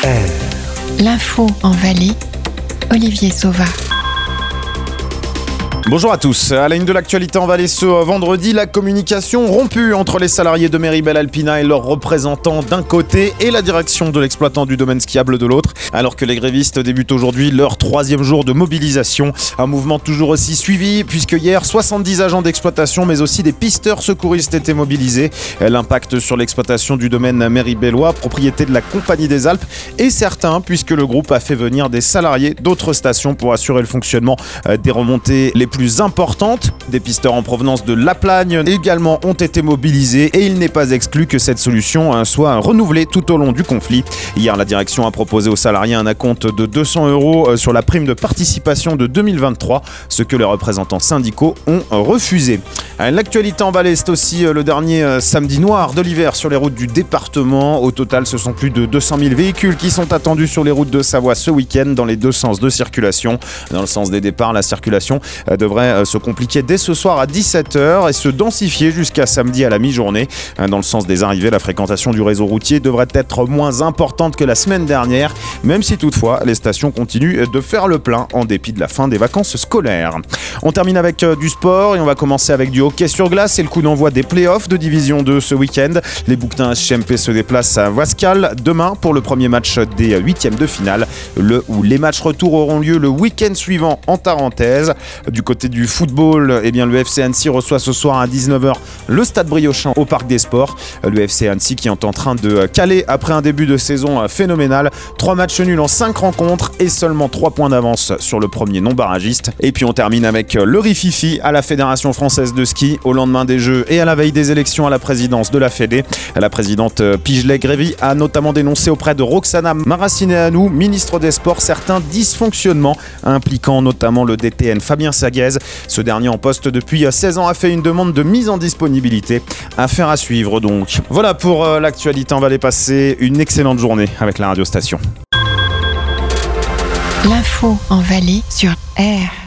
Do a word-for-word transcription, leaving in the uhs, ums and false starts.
R. L'info en Valais, Olivier Sauva. Bonjour à tous. À la une de l'actualité en Valais ce vendredi, la communication rompue entre les salariés de Méribel Alpina et leurs représentants d'un côté et la direction de l'exploitant du domaine skiable de l'autre. Alors que les grévistes débutent aujourd'hui leur troisième jour de mobilisation. Un mouvement toujours aussi suivi puisque hier, soixante-dix agents d'exploitation mais aussi des pisteurs secouristes étaient mobilisés. L'impact sur l'exploitation du domaine méribellois, propriété de la Compagnie des Alpes, est certain puisque le groupe a fait venir des salariés d'autres stations pour assurer le fonctionnement des remontées les plus importantes. Des pisteurs en provenance de La Plagne également ont été mobilisés et il n'est pas exclu que cette solution soit renouvelée tout au long du conflit. Hier, la direction a proposé aux salariés un acompte de deux cents euros sur la prime de participation de deux mille vingt-trois, ce que les représentants syndicaux ont refusé. L'actualité en Valais, c'est aussi le dernier samedi noir de l'hiver sur les routes du département. Au total, ce sont plus de deux cent mille véhicules qui sont attendus sur les routes de Savoie ce week-end dans les deux sens de circulation. Dans le sens des départs, la circulation devrait se compliquer dès ce soir à dix-sept heures et se densifier jusqu'à samedi à la mi-journée. Dans le sens des arrivées, la fréquentation du réseau routier devrait être moins importante que la semaine dernière, même si toutefois les stations continuent de faire le plein en dépit de la fin des vacances scolaires. On termine avec du sport et on va commencer avec du hockey sur glace et le coup d'envoi des playoffs de Division deux ce week-end. Les Bouquetins H M P se déplacent à Wascal demain pour le premier match des huitièmes de finale, le où les matchs retour auront lieu le week-end suivant en Tarentaise. Du côté du football, eh bien, le F C Annecy reçoit ce soir à dix-neuf heures le Stade Briochin au Parc des Sports. Le F C Annecy qui est en train de caler après un début de saison phénoménal. Trois matchs nuls en cinq rencontres et seulement trois points d'avance sur le premier non-barragiste. Et puis on termine avec le Rififi à la Fédération Française de Ski au lendemain des Jeux et à la veille des élections à la présidence de la Fédé. La présidente Pijlet Grévy a notamment dénoncé auprès de Roxana Maracineanu, ministre des Sports, certains dysfonctionnements impliquant notamment le D T N Fabien Saguez. Ce dernier en poste depuis seize ans a fait une demande de mise en disponibilité. Affaire à suivre donc. Voilà pour euh, l'actualité en Valais. Passer une excellente journée avec la radio station. L'info en Valais sur R.